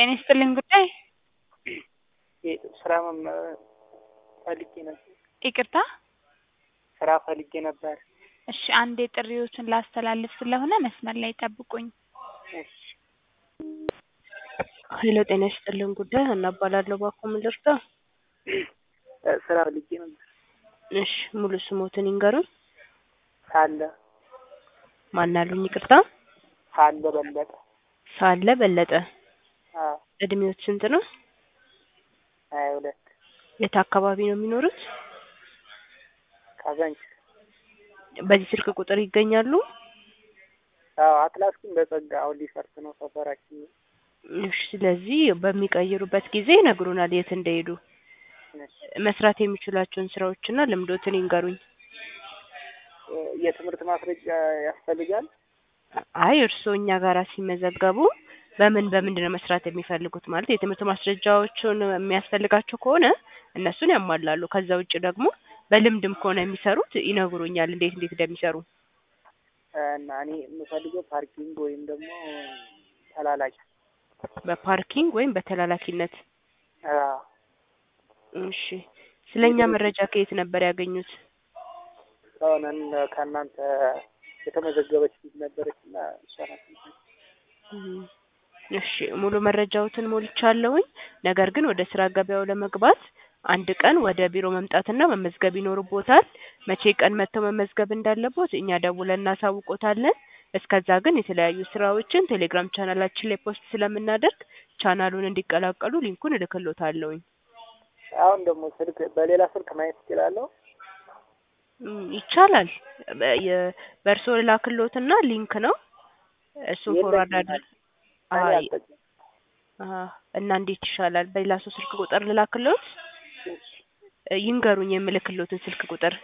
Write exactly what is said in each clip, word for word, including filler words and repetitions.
ጤና ይስጥልኝ ጉዳይ ስራ ፈልጌ ነበር። ይቅርታ ስራ ፈልጌ ነበር። እሺ አንዴ ጥሪዎትን ላስተላልፍ ስለሆነ መስመር ላይ ጠብቁኝ። እሺ ሄሎ ጤና ይስጥልኝ ጉዳይ ሀና እባላለሁ። እባክዎ ምን ልርዳ? ስራ ፈልጌ ነበር። እሺ ሙሉ ስሞትን ይንገሩኝ? ሳለ ማን አሉኝ? ይቅርታ ሳለ በለጠ። ሳለ በለጠ። አዎ እድሜዎት ስንት ነው? ሀያ ሁለት የት አካባቢ ነው የሚኖሩት? ካዛንቺስ። በዚህ ስልክ ቁጥር ይገኛሉ? አዎ አትላስ ግን በጸጋ አሁን ሊፈርስ ነው ሰፈራችን። እሺ ስለዚህ በሚቀይሩበት ጊዜ ይነግሩናል የት እንደሄዱ። እሺ መስራት የሚችሏቸውን ስራዎችና ልምዶትን ይንገሩኝ? የትምህርት ማስረጃ ያስፈልጋል? አይ እርስዎ እኛ ጋር ሲመዘገቡ በምን በምንድን ነው መስራት የሚፈልጉት? ማለት የትምህርት ማስረጃዎችን የሚያስፈልጋቸው ከሆነ እነሱን ያሟላሉ። ከዛ ውጪ ደግሞ በልምድም ከሆነ የሚሰሩት ይነግሩኛል እንዴት እንዴት እንደሚሰሩ። እና እኔ የምፈልገው ፓርኪንግ ወይም ደግሞ ተላላኪ። በፓርኪንግ ወይም በተላላኪነት። አዎ እሺ ስለኛ መረጃ ከየት ነበር ያገኙት? አሁን ከእናንተ የተመዘገበች ልጅ ነበረችና እሷ ናት። እሺ ሙሉ መረጃዎትን ሞልቻለሁኝ። ነገር ግን ወደ ስራ ገበያው ለመግባት አንድ ቀን ወደ ቢሮ መምጣትና መመዝገብ ይኖርቦታል። መቼ ቀን መጥተው መመዝገብ እንዳለቦት እኛ ደውለን እናሳውቆታለን። እስከዛ ግን የተለያዩ ስራዎችን ቴሌግራም ቻናላችን ላይ ፖስት ስለምናደርግ ቻናሉን እንዲቀላቀሉ ሊንኩን እልክልዎታለሁኝ። አሁን ደግሞ ስልክ በሌላ ስልክ ማየት እችላለሁ? ይቻላል። በእርሶ ላክልዎትና ሊንክ ነው እሱን ፎርዋርድ አድርገው። አይ አሃ እና እንዴት ይሻላል? በሌላ ሰው ስልክ ቁጥር ልላክልዎት? ይንገሩኝ የምልክልዎትን ስልክ ቁጥር?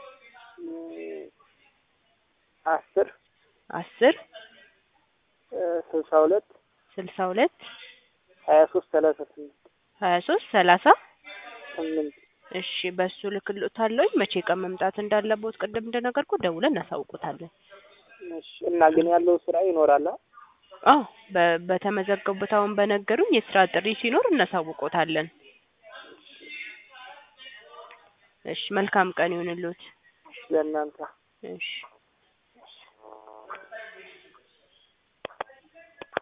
አስር አስር ስልሳ ሁለት ስልሳ ሁለት ሀያ ሶስት ሰላሳ ስምንት ሀያ ሶስት ሰላሳ ስምንት እሺ በሱ ልክልዎታለሁኝ። መቼ ቀን መምጣት እንዳለቦት ቅድም እንደነገርኩት ደውለን እናሳውቆታለን። እሺ እና ግን ያለው ስራ ይኖራል? አዎ በተመዘገቡበት አሁን በነገሩኝ የስራ ጥሪ ሲኖር እናሳውቆታለን። እሺ መልካም ቀን ይሁንልዎት። ለእናንተ። እሺ